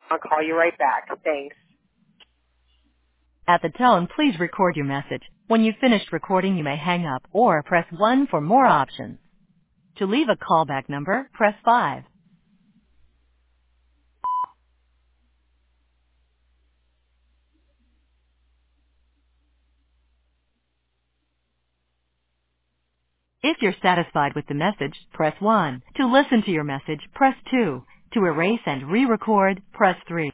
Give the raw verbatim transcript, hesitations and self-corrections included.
I'll call you right back. Thanks. At the tone, please record your message. When you've finished recording, you may hang up or press one for more options. To leave a callback number, press five. If you're satisfied with the message, press one. To listen to your message, press two. To erase and re-record, press three.